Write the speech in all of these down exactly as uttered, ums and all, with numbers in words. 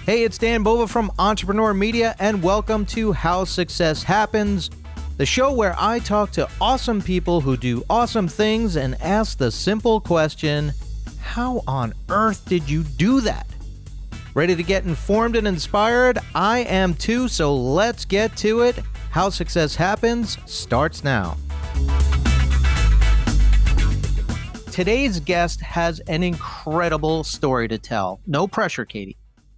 Hey, it's Dan Bova from Entrepreneur Media, and welcome to How Success Happens, the show where I talk to awesome people who do awesome things and ask the simple question, how on earth did you do that? Ready to get informed and inspired? I am too, so let's get to it. How Success Happens starts now. Today's guest has an incredible story to tell. No pressure, Katie.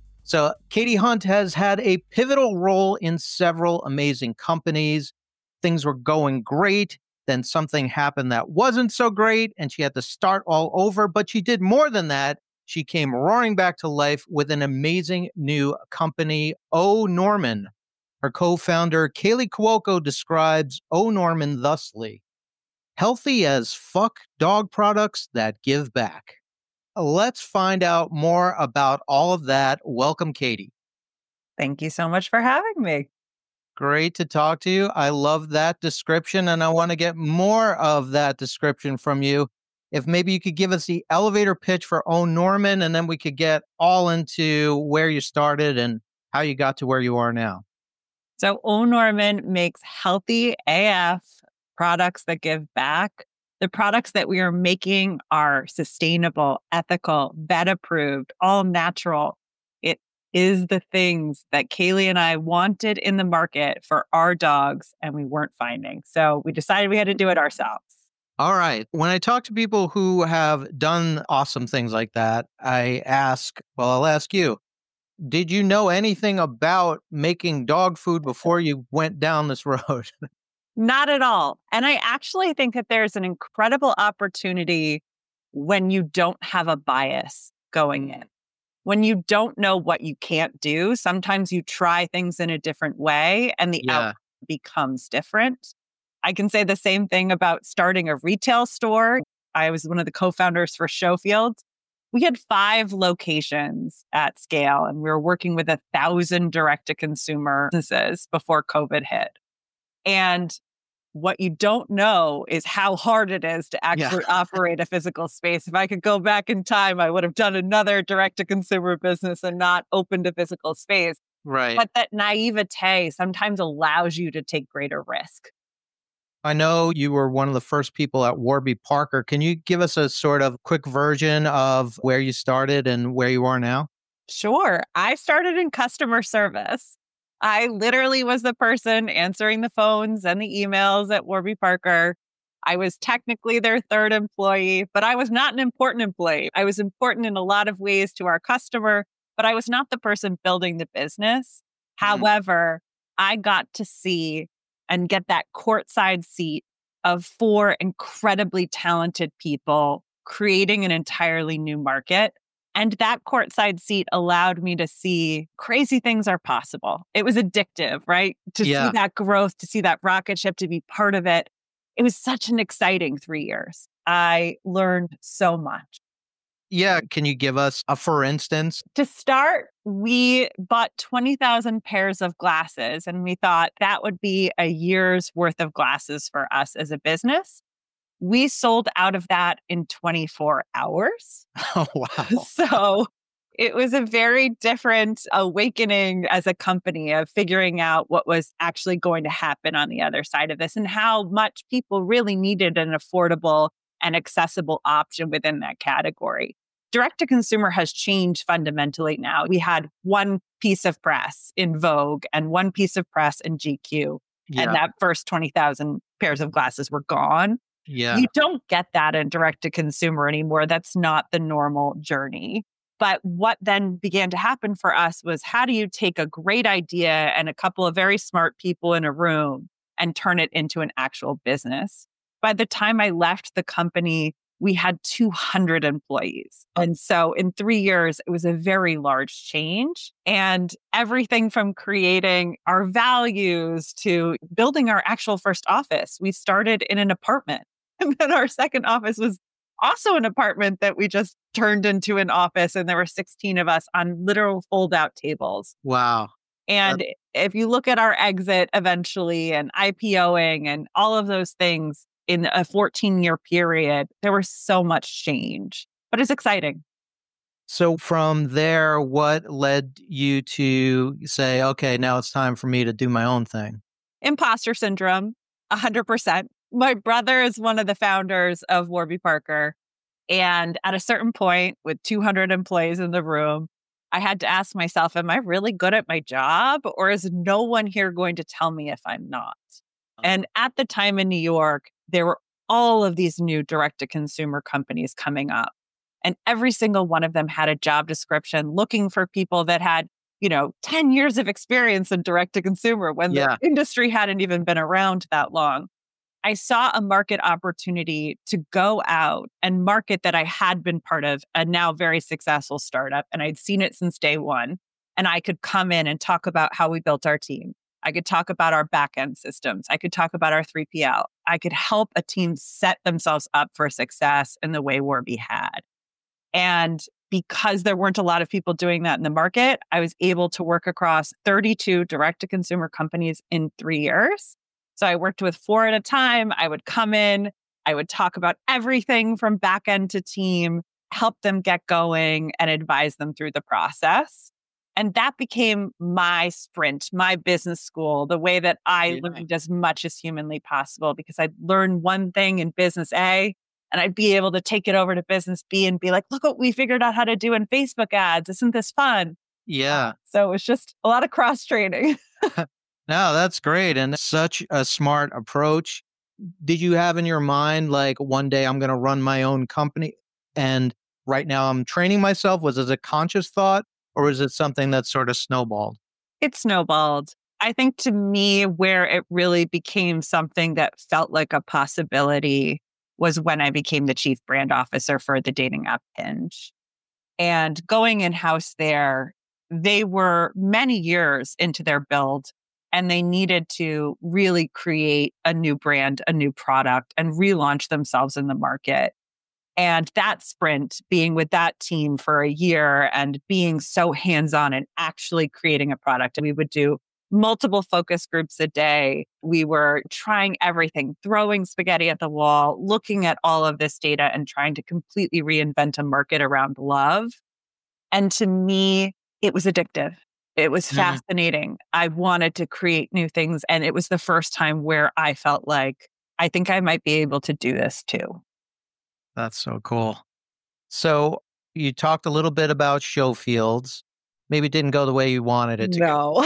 So Katie Hunt has had a pivotal role in several amazing companies. Things were going great. Then something happened that wasn't so great, and she had to start all over. But she did more than that. She came roaring back to life with an amazing new company, O Norman. Her co-founder, Kaley Cuoco, describes O Norman thusly: healthy as fuck dog products that give back. Let's find out more about all of that. Welcome, Katie. Thank you so much for having me. Great to talk to you. I love that description, and I want to get more of that description from you. If maybe you could give us the elevator pitch for O Norman, and then we could get all into where you started and how you got to where you are now. So O Norman makes healthy A F products that give back. The products that we are making are sustainable, ethical, vet approved, all natural. It is the things that Kaley and I wanted in the market for our dogs, and we weren't finding. So we decided we had to do it ourselves. All right. When I talk to people who have done awesome things like that, I ask, well, I'll ask you, did you know anything about making dog food before you went down this road? Not at all. And I actually think that there's an incredible opportunity when you don't have a bias going in. When you don't know what you can't do, sometimes you try things in a different way and the Yeah. outcome becomes different. I can say the same thing about starting a retail store. I was one of the co-founders for Showfield. We had five locations at scale, and we were working with a thousand direct-to-consumer businesses before COVID hit. And what you don't know is how hard it is to actually Yeah. operate a physical space. If I could go back in time, I would have done another direct-to-consumer business and not opened a physical space. Right. But that naivete sometimes allows you to take greater risk. I know you were one of the first people at Warby Parker. Can you give us a sort of quick version of where you started and where you are now? Sure. I started in customer service. I literally was the person answering the phones and the emails at Warby Parker. I was technically their third employee, but I was not an important employee. I was important in a lot of ways to our customer, but I was not the person building the business. Mm. However, I got to see and get that courtside seat of four incredibly talented people creating an entirely new market. And that courtside seat allowed me to see crazy things are possible. It was addictive, right? To Yeah. see that growth, to see that rocket ship, to be part of it. It was such an exciting three years. I learned so much. Yeah. Can you give us a for instance? To start, we bought twenty thousand pairs of glasses, and we thought that would be a year's worth of glasses for us as a business. We sold out of that in twenty-four hours. Oh, wow. So it was a very different awakening as a company of figuring out what was actually going to happen on the other side of this and how much people really needed an affordable and accessible option within that category. Direct to consumer has changed fundamentally now. We had one piece of press in Vogue and one piece of press in G Q. Yeah. And that first twenty thousand pairs of glasses were gone. Yeah. You don't get that in direct to consumer anymore. That's not the normal journey. But what then began to happen for us was, how do you take a great idea and a couple of very smart people in a room and turn it into an actual business? By the time I left the company, we had two hundred employees. And so in three years, it was a very large change. And everything from creating our values to building our actual first office. We started in an apartment. And then our second office was also an apartment that we just turned into an office. And there were sixteen of us on literal fold-out tables. Wow. And That- if you look at our exit eventually and IPOing and all of those things in a fourteen-year period, there was so much change. But it's exciting. So from there, what led you to say, okay, now it's time for me to do my own thing? Imposter syndrome, one hundred percent. My brother is one of the founders of Warby Parker. And at a certain point, with two hundred employees in the room, I had to ask myself, am I really good at my job? Or is no one here going to tell me if I'm not? And at the time in New York, there were all of these new direct to consumer companies coming up. And every single one of them had a job description looking for people that had, you know, ten years of experience in direct to consumer when Yeah. the industry hadn't even been around that long. I saw a market opportunity to go out and market that I had been part of a now very successful startup. And I'd seen it since day one. And I could come in and talk about how we built our team. I could talk about our backend systems. I could talk about our three P L. I could help a team set themselves up for success in the way Warby had. And because there weren't a lot of people doing that in the market, I was able to work across thirty-two direct to consumer companies in three years. So I worked with four at a time. I would come in, I would talk about everything from back end to team, help them get going and advise them through the process. And that became my sprint, my business school, the way that I Yeah. learned as much as humanly possible, because I'd learn one thing in business A and I'd be able to take it over to business B and be like, look what we figured out how to do in Facebook ads. Isn't this fun? Yeah. So it was just a lot of cross training. No, that's great. And such a smart approach. Did you have in your mind, like, one day I'm going to run my own company and right now I'm training myself? Was it a conscious thought or is it something that sort of snowballed? It snowballed. I think to me, where it really became something that felt like a possibility was when I became the chief brand officer for the dating app Hinge. And going in-house there, they were many years into their build and they needed to really create a new brand, a new product, and relaunch themselves in the market. And that sprint, being with that team for a year and being so hands-on and actually creating a product, we would do multiple focus groups a day. We were trying everything, throwing spaghetti at the wall, looking at all of this data and trying to completely reinvent a market around love. And to me, it was addictive. It was Mhm. fascinating. I wanted to create new things. And it was the first time where I felt like, I think I might be able to do this too. That's so cool. So you talked a little bit about Showfields. Maybe it didn't go the way you wanted it to go. No.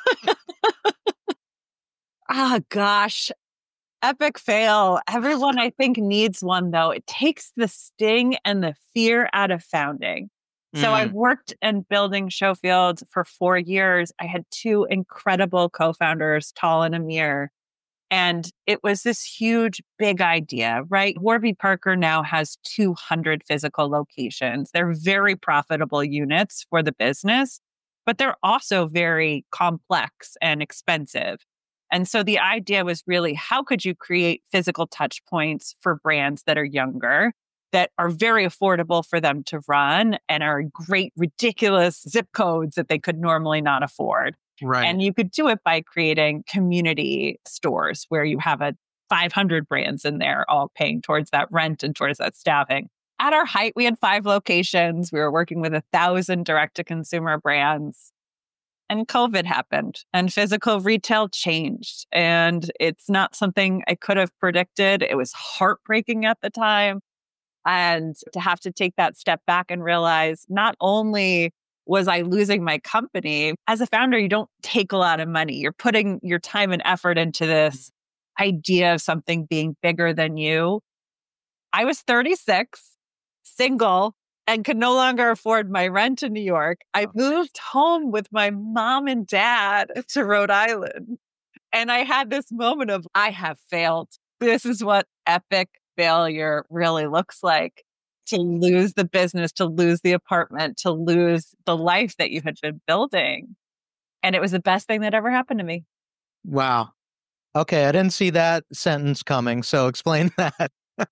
Ah, gosh. Epic fail. Everyone, I think, needs one, though. It takes the sting and the fear out of founding. So I've Mm, worked in building Showfields for four years. I had two incredible co-founders, Tal and Amir. And it was this huge, big idea, right? Warby Parker now has two hundred physical locations. They're very profitable units for the business, but they're also very complex and expensive. And so the idea was really, how could you create physical touch points for brands that are younger, that are very affordable for them to run and are great, ridiculous zip codes that they could normally not afford? right. And you could do it by creating community stores where you have a five hundred brands in there, all paying towards that rent and towards that staffing. At our height, we had five locations. We were working with a thousand direct to consumer brands. And COVID happened and physical retail changed. And it's not something I could have predicted. It was heartbreaking at the time. And to have to take that step back and realize not only was I losing my company, as a founder, you don't take a lot of money. You're putting your time and effort into this idea of something being bigger than you. I was thirty-six, single, and could no longer afford my rent in New York. I moved home with my mom and dad to Rhode Island. And I had this moment of, I have failed. This is what epic failure really looks like. To lose the business, to lose the apartment, to lose the life that you had been building. And it was the best thing that ever happened to me. Wow. Okay, I didn't see that sentence coming. So explain that.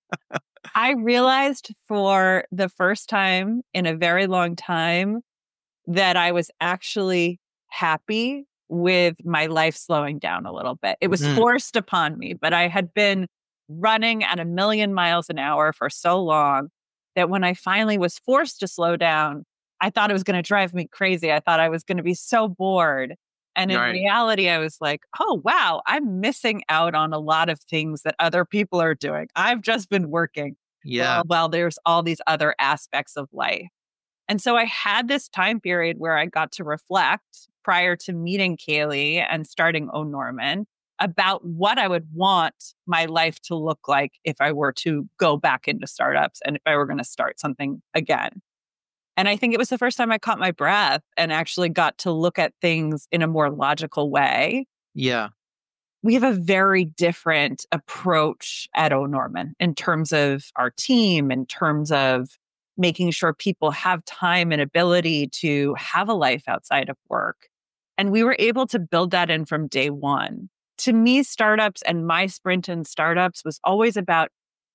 I realized for the first time in a very long time that I was actually happy with my life slowing down a little bit. It was Mm, forced upon me, but I had been running at a million miles an hour for so long that when I finally was forced to slow down, I thought it was going to drive me crazy. I thought I was going to be so bored. And in Right. reality, I was like, oh, wow, I'm missing out on a lot of things that other people are doing. I've just been working. Yeah. Well, well, there's all these other aspects of life. And so I had this time period where I got to reflect prior to meeting Kaylee and starting Oh Norman about what I would want my life to look like if I were to go back into startups and if I were going to start something again. And I think it was the first time I caught my breath and actually got to look at things in a more logical way. Yeah. We have a very different approach at Oh Norman in terms of our team, in terms of making sure people have time and ability to have a life outside of work. And we were able to build that in from day one. To me, startups and my sprint in startups was always about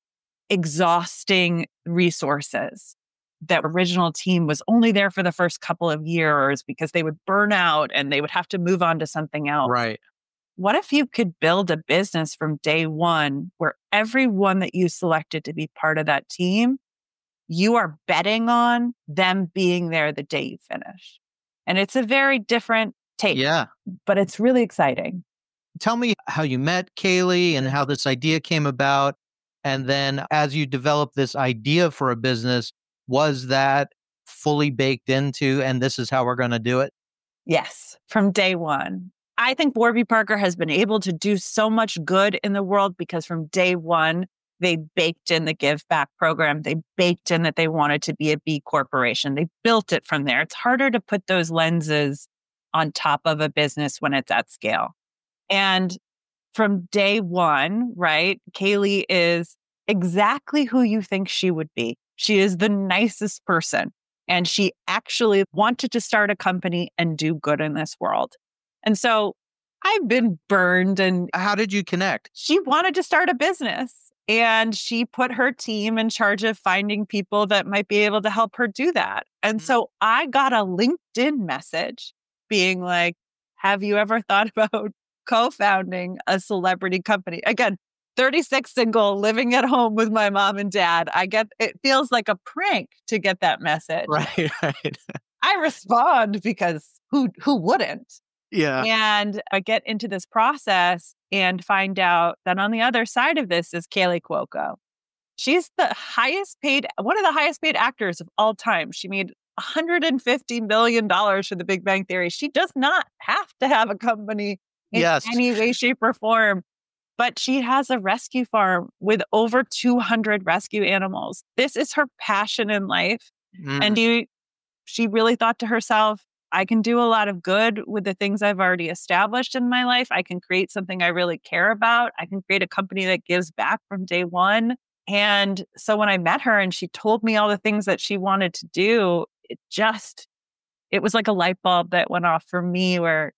exhausting resources. That original team was only there for the first couple of years because they would burn out and they would have to move on to something else. Right. What if you could build a business from day one where everyone that you selected to be part of that team, you are betting on them being there the day you finish? And it's a very different take, Yeah. but it's really exciting. Tell me how you met Kaylee and how this idea came about. And then as you developed this idea for a business, was that fully baked into, and this is how we're going to do it? Yes, from day one. I think Warby Parker has been able to do so much good in the world because from day one, they baked in the Give Back program. They baked in that they wanted to be a B corporation. They built it from there. It's harder to put those lenses on top of a business when it's at scale. And from day one, right, Kaylee is exactly who you think she would be. She is the nicest person. And she actually wanted to start a company and do good in this world. And so I've been burned, and How did you connect? she wanted to start a business. And she put her team in charge of finding people that might be able to help her do that. And Mhm. so I got a LinkedIn message being like, have you ever thought about co-founding a celebrity company? Again, thirty-six single, living at home with my mom and dad. I get, it feels like a prank to get that message. Right, right. I respond because who who wouldn't? Yeah. And I get into this process and find out that on the other side of this is Kaylee Cuoco. She's the highest paid, one of the highest paid actors of all time. She made one hundred fifty million dollars for The Big Bang Theory. She does not have to have a company in Yes. any way, shape, or form, but she has a rescue farm with over two hundred rescue animals. This is her passion in life. Mm. And you, she really thought to herself, I can do a lot of good with the things I've already established in my life. I can create something I really care about. I can create a company that gives back from day one. And so when I met her and she told me all the things that she wanted to do, it just, it was like a light bulb that went off for me where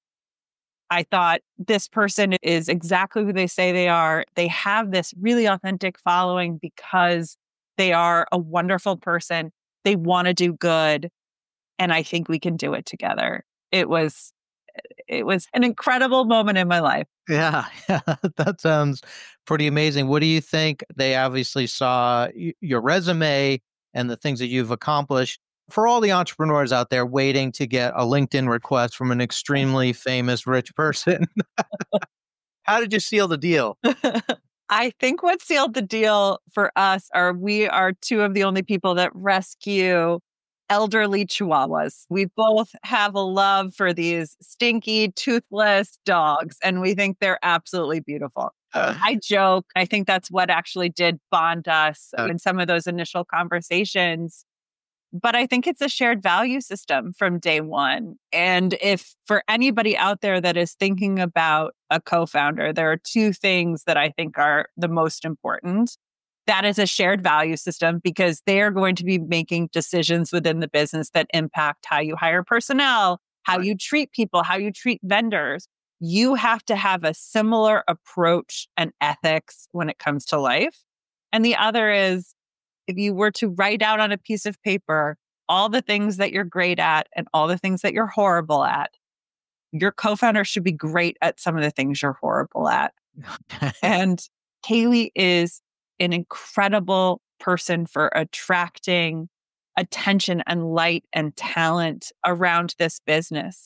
I thought this person is exactly who they say they are. They have this really authentic following because they are a wonderful person. They want to do good. And I think we can do it together. It was, it was an incredible moment in my life. Yeah, yeah, that sounds pretty amazing. What do you think? They obviously saw y- your resume and the things that you've accomplished. For all the entrepreneurs out there waiting to get a LinkedIn request from an extremely famous rich person, how did you seal the deal? I think what sealed the deal for us are we are two of the only people that rescue elderly chihuahuas. We both have a love for these stinky, toothless dogs, and we think they're absolutely beautiful. Uh, I joke. I think that's what actually did bond us Uh. in some of those initial conversations. But I think it's a shared value system from day one. And if for anybody out there that is thinking about a co-founder, there are two things that I think are the most important. That is a shared value system because they are going to be making decisions within the business that impact how you hire personnel, how Right. you treat people, how you treat vendors. You have to have a similar approach and ethics when it comes to life. And the other is, if you were to write out on a piece of paper all the things that you're great at and all the things that you're horrible at, your co-founder should be great at some of the things you're horrible at. And Kaylee is an incredible person for attracting attention and light and talent around this business.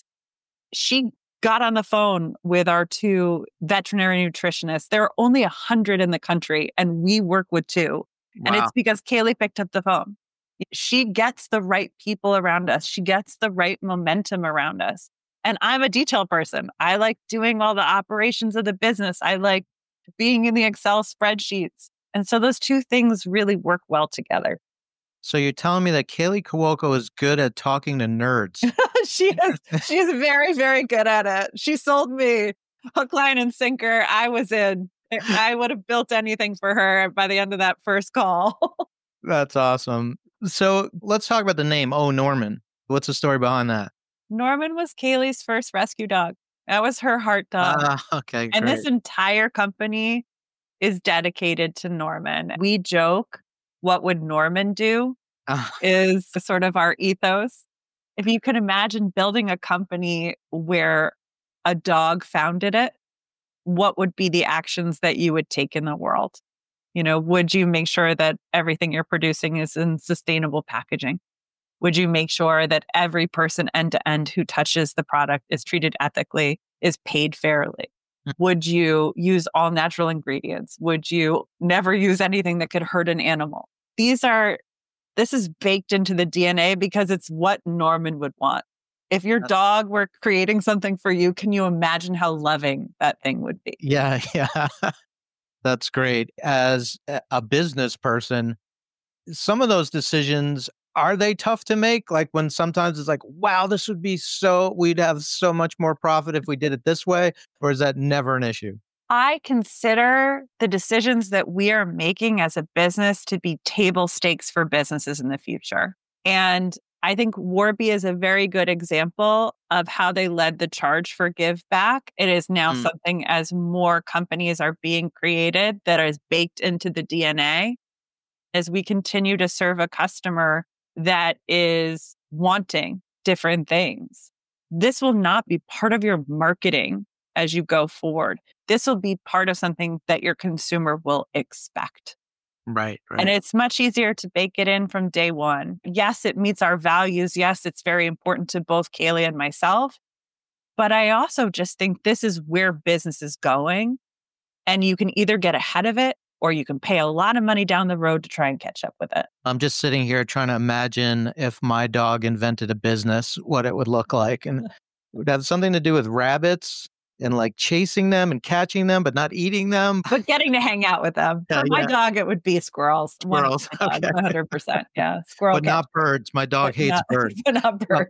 She got on the phone with our two veterinary nutritionists. There are only a hundred in the country, and we work with two. Wow. And it's because Kaylee picked up the phone. She gets the right people around us. She gets the right momentum around us. And I'm a detail person. I like doing all the operations of the business. I like being in the Excel spreadsheets. And so those two things really work well together. So you're telling me that Kaley Cuoco is good at talking to nerds? she is. She's very, very good at it. She sold me hook, line, and sinker. I was in. I would have built anything for her by the end of that first call. That's awesome. So let's talk about the name, Oh Norman. What's the story behind that? Norman was Kaylee's first rescue dog. That was her heart dog. Uh, okay, and great. this entire company is dedicated to Norman. We joke, what would Norman do Uh, is sort of our ethos. If you could imagine building a company where a dog founded it, what would be the actions that you would take in the world? You know, would you make sure that everything you're producing is in sustainable packaging? Would you make sure that every person end to end who touches the product is treated ethically, is paid fairly? Mm. Would you use all natural ingredients? Would you never use anything that could hurt an animal? These are, this is baked into the D N A because it's what Norman would want. If your dog were creating something for you, can you imagine how loving that thing would be? yeah, yeah. That's great. As a- a business person, some of those decisions, are they tough to make? Like when sometimes it's like, wow, this would be so, we'd have so much more profit if we did it this way, or is that never an issue? I consider the decisions that we are making as a business to be table stakes for businesses in the future. And I think Warby is a very good example of how they led the charge for Give Back. It is now Mm. something as more companies are being created that is baked into the D N A as we continue to serve a customer that is wanting different things. This will not be part of your marketing as you go forward. This will be part of something that your consumer will expect. Right, right. And it's much easier to bake it in from day one. Yes, it meets our values. Yes, it's very important to both Kaley and myself. But I also just think this is where business is going. And you can either get ahead of it or you can pay a lot of money down the road to try and catch up with it. I'm just sitting here trying to imagine if my dog invented a business, what it would look like. And it would have something to do with rabbits and like chasing them and catching them, but not eating them. But getting to hang out with them. Yeah, For my yeah. dog, it would be squirrels. One of Squirrels, my dogs, okay. one hundred percent. Yeah, squirrel But not catch, birds. My dog but hates not- birds. But not birds.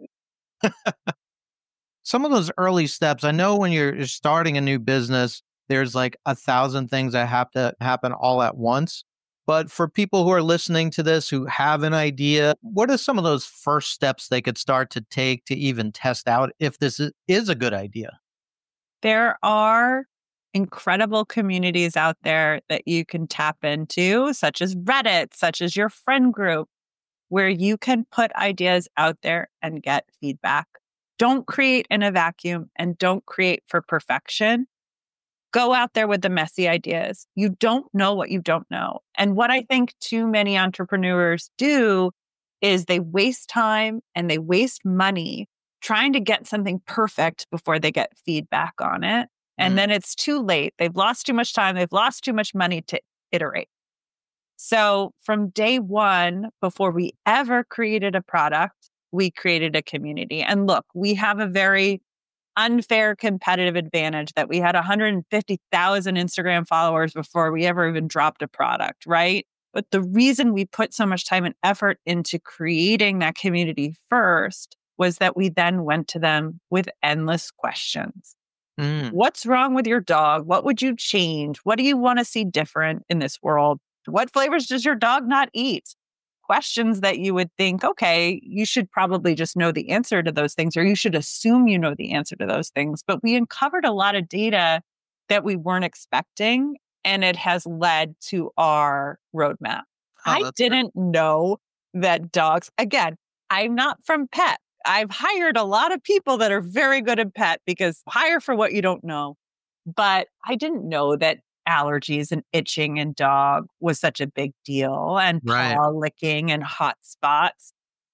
Some of those early steps, I know when you're you're starting a new business, there's like a thousand things that have to happen all at once. But for people who are listening to this who have an idea, what are some of those first steps they could start to take to even test out if this is, is a good idea? There are incredible communities out there that you can tap into, such as Reddit, such as your friend group, where you can put ideas out there and get feedback. Don't create in a vacuum and don't create for perfection. Go out there with the messy ideas. You don't know what you don't know. And what I think too many entrepreneurs do is they waste time and they waste money trying to get something perfect before they get feedback on it. And Mm. then it's too late. They've lost too much time. They've lost too much money to iterate. So from day one, before we ever created a product, we created a community. And look, we have a very unfair competitive advantage that we had one hundred fifty thousand Instagram followers before we ever even dropped a product, right? But the reason we put so much time and effort into creating that community first was that we then went to them with endless questions. Mm. What's wrong with your dog? What would you change? What do you want to see different in this world? What flavors does your dog not eat? Questions that you would think, okay, you should probably just know the answer to those things, or you should assume you know the answer to those things. But we uncovered a lot of data that we weren't expecting, and it has led to our roadmap. Oh, I that's didn't know that dogs, again, I'm not from pet. I've hired a lot of people that are very good at pet because hire for what you don't know. But I didn't know that allergies and itching in dog was such a big deal, and Right. paw licking and hot spots.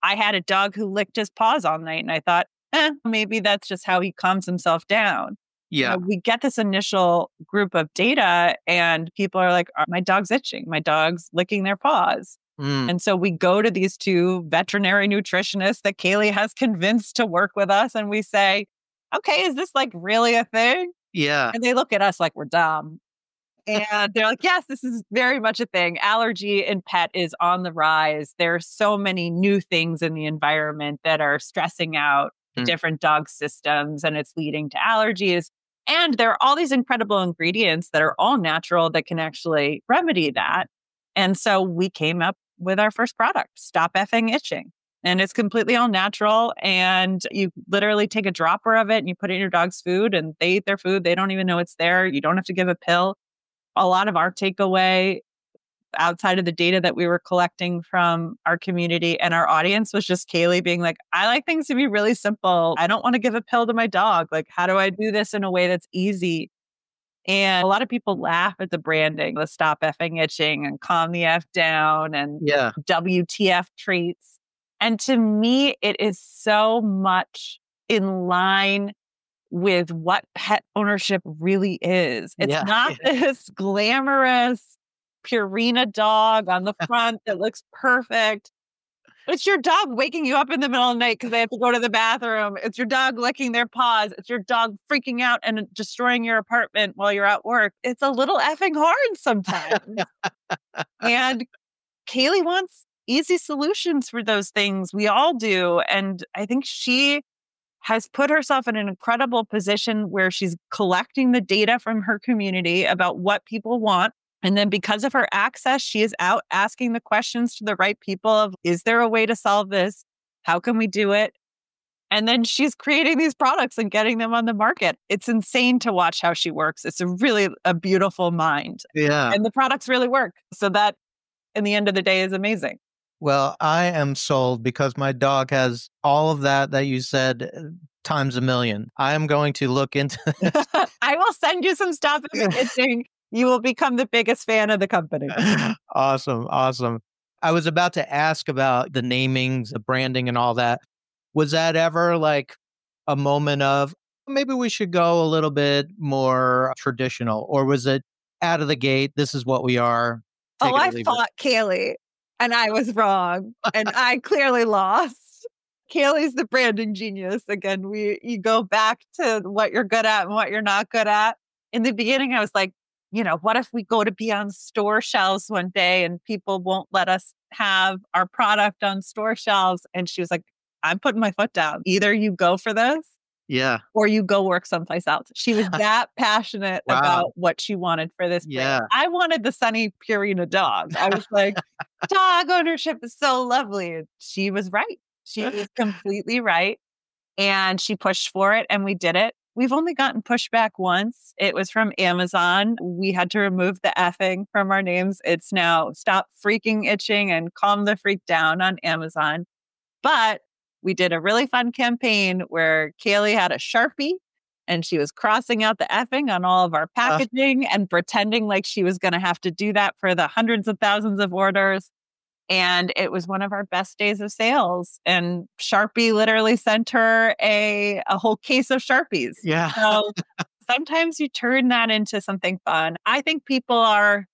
I had a dog who licked his paws all night, and I thought, eh, maybe that's just how he calms himself down. You Yeah. know, we get this initial group of data, and people are like, "Oh, my dog's itching. My dog's licking their paws." Mm. And so we go to these two veterinary nutritionists that Kaylee has convinced to work with us. And we say, okay, is this like really a thing? Yeah. And they look at us like we're dumb. And they're like, yes, this is very much a thing. Allergy in pet is on the rise. There are so many new things in the environment that are stressing out the Mm. different dog systems, and it's leading to allergies. And there are all these incredible ingredients that are all natural that can actually remedy that. And so we came up with our first product, Stop Effing Itching. And it's completely all natural. And you literally take a dropper of it and you put it in your dog's food, and they eat their food. They don't even know it's there. You don't have to give a pill. A lot of our takeaway outside of the data that we were collecting from our community and our audience was just Kaylee being like, I like things to be really simple. I don't want to give a pill to my dog. Like, how do I do this in a way that's easy? And a lot of people laugh at the branding, the Stop Effing Itching and Calm the F Down and Yeah. W T F treats. And to me, it is so much in line with what pet ownership really is. It's Yeah. not this glamorous Purina dog on the front that looks perfect. It's your dog waking you up in the middle of the night because they have to go to the bathroom. It's your dog licking their paws. It's your dog freaking out and destroying your apartment while you're at work. It's a little effing hard sometimes. And Kaylee wants easy solutions for those things. We all do. And I think she has put herself in an incredible position where she's collecting the data from her community about what people want. And then because of her access, she is out asking the questions to the right people of, is there a way to solve this? How can we do it? And then she's creating these products and getting them on the market. It's insane to watch how she works. It's a really a beautiful mind. Yeah. And the products really work. So that, in the end of the day, is amazing. Well, I am sold because my dog has all of that that you said uh, times a million. I am going to look into this. I will send you some stuff and itching. You will become the biggest fan of the company. Awesome. Awesome. I was about to ask about the namings, the branding, and all that. Was that ever like a moment of maybe we should go a little bit more traditional? Or was it out of the gate? This is what we are. Take Oh, it or I leave it? fought Kaylee and I was wrong. And I clearly lost. Kaylee's the branding genius. Again, we you go back to what you're good at and what you're not good at. In the beginning, I was like, you know, what if we go to be on store shelves one day and people won't let us have our product on store shelves? And she was like, I'm putting my foot down. Either you go for this Yeah. or you go work someplace else. She was that passionate Wow. about what she wanted for this Yeah. brand. I wanted the Sunny Purina dog. I was like, dog ownership is so lovely. And she was right. She was completely right. And she pushed for it and we did it. We've only gotten pushback once. It was from Amazon. We had to remove the effing from our names. It's now Stop Freaking Itching and Calm the Freak Down on Amazon. But we did a really fun campaign where Kaylee had a Sharpie and she was crossing out the effing on all of our packaging uh. and pretending like she was going to have to do that for the hundreds of thousands of orders. And it was one of our best days of sales. And Sharpie literally sent her a, a whole case of Sharpies. Yeah. So sometimes you turn that into something fun. I think people are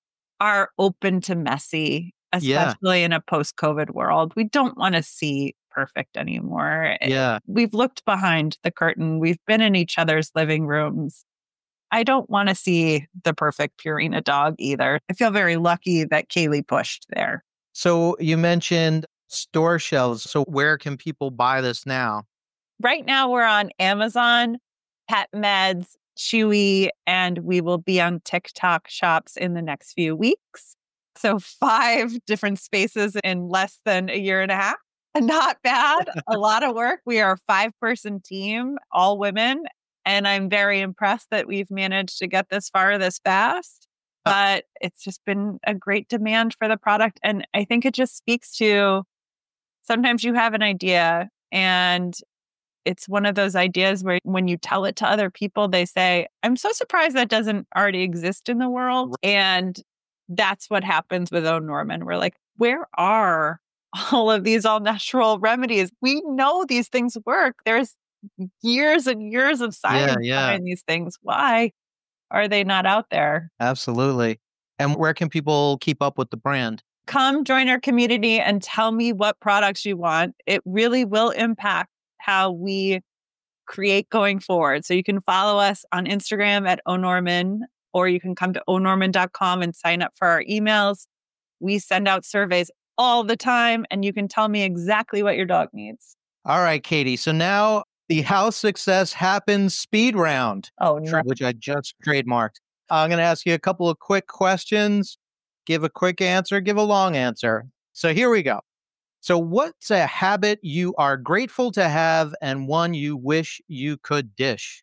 are open to messy, especially yeah. in a post-COVID world. We don't want to see perfect anymore. Yeah. We've looked behind the curtain. We've been in each other's living rooms. I don't want to see the perfect Purina dog either. I feel very lucky that Kaylee pushed there. So you mentioned store shelves. So where can people buy this now? Right now we're on Amazon, PetMeds, Chewy, and we will be on TikTok shops in the next few weeks. So five different spaces in less than a year and a half. Not bad. A lot of work. We are a five-person team, all women. And I'm very impressed that we've managed to get this far this fast. But it's just been a great demand for the product. And I think it just speaks to sometimes you have an idea and it's one of those ideas where when you tell it to other people, they say, I'm so surprised that doesn't already exist in the world. And that's what happens with Own Norman. We're like, where are all of these all natural remedies. We know these things work. There's years and years of science Yeah, yeah. behind these things. Why are they not out there? Absolutely. And where can people keep up with the brand? Come join our community and tell me what products you want. It really will impact how we create going forward. So you can follow us on Instagram at Onorman, or you can come to onorman dot com and sign up for our emails. We send out surveys all the time, and you can tell me exactly what your dog needs. All right, Katie. So now the How Success Happens speed round, Oh, no. which I just trademarked. I'm going to ask you a couple of quick questions. Give a quick answer, give a long answer. So here we go. So what's a habit you are grateful to have and one you wish you could dish?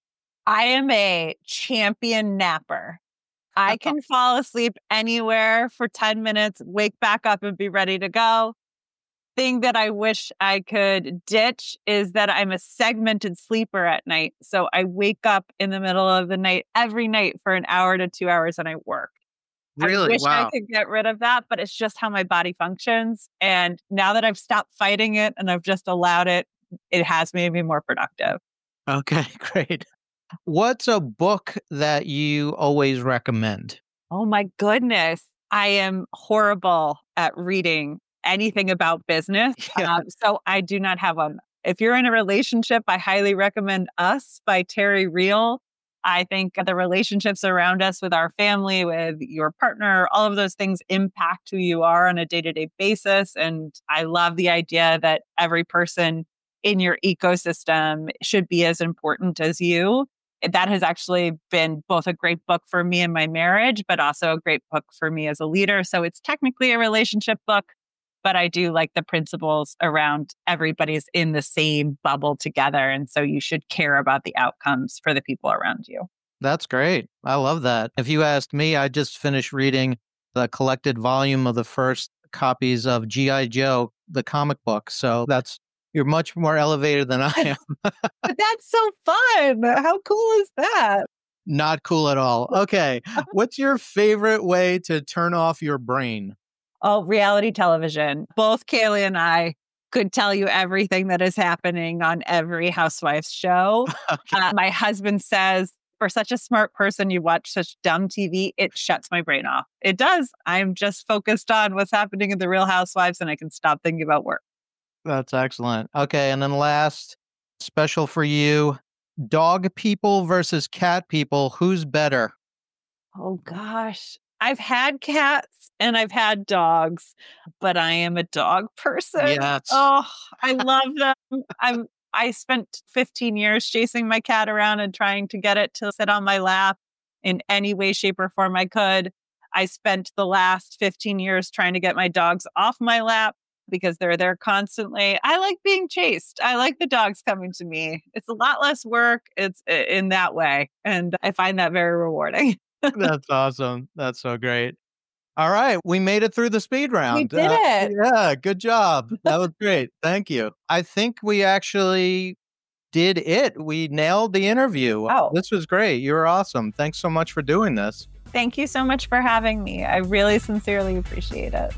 I am a champion napper. I can fall asleep anywhere for ten minutes, wake back up and be ready to go. Thing that I wish I could ditch is that I'm a segmented sleeper at night. So I wake up in the middle of the night every night for an hour to two hours and I work. Really? I wish Wow. I could get rid of that, but it's just how my body functions. And now that I've stopped fighting it and I've just allowed it, it has made me more productive. Okay, great. What's a book that you always recommend? Oh my goodness. I am horrible at reading anything about business. Yeah. Um, so I do not have one. If you're in a relationship, I highly recommend Us by Terry Real. I think the relationships around us with our family, with your partner, all of those things impact who you are on a day-to-day basis. And I love the idea that every person in your ecosystem should be as important as you. That has actually been both a great book for me in my marriage, but also a great book for me as a leader. So it's technically a relationship book, but I do like the principles around everybody's in the same bubble together. And so you should care about the outcomes for the people around you. That's great. I love that. If you asked me, I just finished reading the collected volume of the first copies of G I. Joe, the comic book. So that's, you're much more elevated than I am. But that's so fun. How cool is that? Not cool at all. Okay. What's your favorite way to turn off your brain? Oh, reality television. Both Kaylee and I could tell you everything that is happening on every Housewives show. Okay. Uh, my husband says, for such a smart person, you watch such dumb T V, it shuts my brain off. It does. I'm just focused on what's happening in the Real Housewives and I can stop thinking about work. That's excellent. Okay. And then last, special for you, dog people versus cat people. Who's better? Oh, gosh. I've had cats and I've had dogs, but I am a dog person. Yes. Oh, I love them. I'm I spent fifteen years chasing my cat around and trying to get it to sit on my lap in any way, shape, or form I could. I spent the last fifteen years trying to get my dogs off my lap because they're there constantly. I like being chased. I like the dogs coming to me. It's a lot less work. It's in that way. And I find that very rewarding. That's awesome. That's so great. All right. We made it through the speed round. We did Uh, it. Yeah. Good job. That was great. Thank you. I think we actually did it. We nailed the interview. Wow. This was great. You were awesome. Thanks so much for doing this. Thank you so much for having me. I really sincerely appreciate it.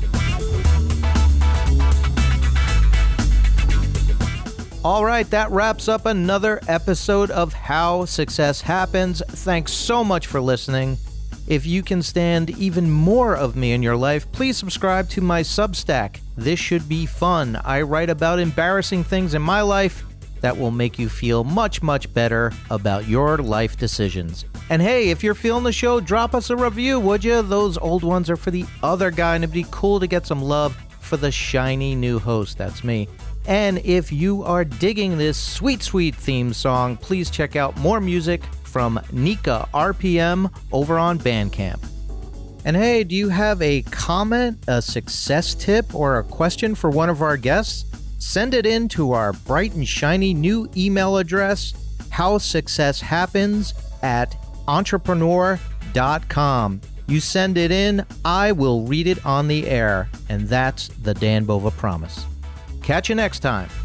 All right, that wraps up another episode of How Success Happens. Thanks so much for listening. If you can stand even more of me in your life, please subscribe to my Substack. This should be fun. I write about embarrassing things in my life that will make you feel much, much better about your life decisions. And hey, if you're feeling the show, drop us a review, would you? Those old ones are for the other guy, and it'd be cool to get some love for the shiny new host. That's me. And if you are digging this sweet, sweet theme song, please check out more music from Nika R P M over on Bandcamp. And hey, do you have a comment, a success tip, or a question for one of our guests? Send it in to our bright and shiny new email address, howsuccesshappens at entrepreneur dot com. You send it in, I will read it on the air. And that's the Dan Bova promise. Catch you next time.